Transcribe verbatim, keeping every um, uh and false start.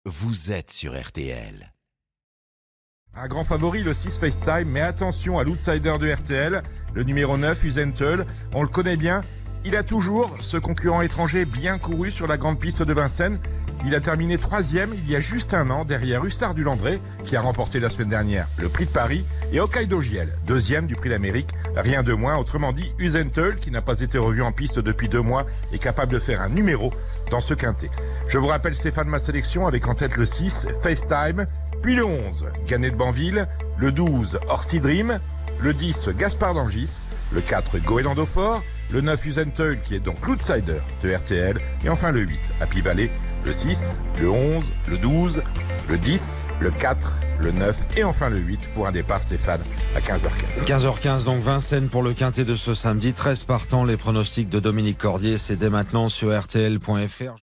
Vous êtes sur R T L. Un grand favori, le six FaceTime, mais attention à l'outsider de R T L, le numéro neuf, Usentel. On le connaît bien. Il a toujours ce concurrent étranger bien couru sur la grande piste de Vincennes. Il a terminé troisième il y a juste un an derrière Hussard du Landré, qui a remporté la semaine dernière le prix de Paris, et Hokkaido Giel, deuxième du prix d'Amérique. Rien de moins, autrement dit, Usentel, qui n'a pas été revu en piste depuis deux mois, est capable de faire un numéro dans ce quintet. Je vous rappelle Stéphane, ma sélection, avec en tête le six, FaceTime, puis le onze, Gannet de Banville, le douze, Orsi Dream, le dix, Gaspard d'Angis, le quatre, Goéland Fort, le neuf, Usentel, qui est donc l'outsider de R T L, et enfin le huit, Happy Valley, le six, le onze, le douze, le dix, le quatre, le neuf et enfin le huit pour un départ, Stéphane, à quinze heures quinze. quinze heures quinze, donc Vincennes pour le quintet de ce samedi. treize partants, les pronostics de Dominique Cordier, c'est dès maintenant sur R T L point F R.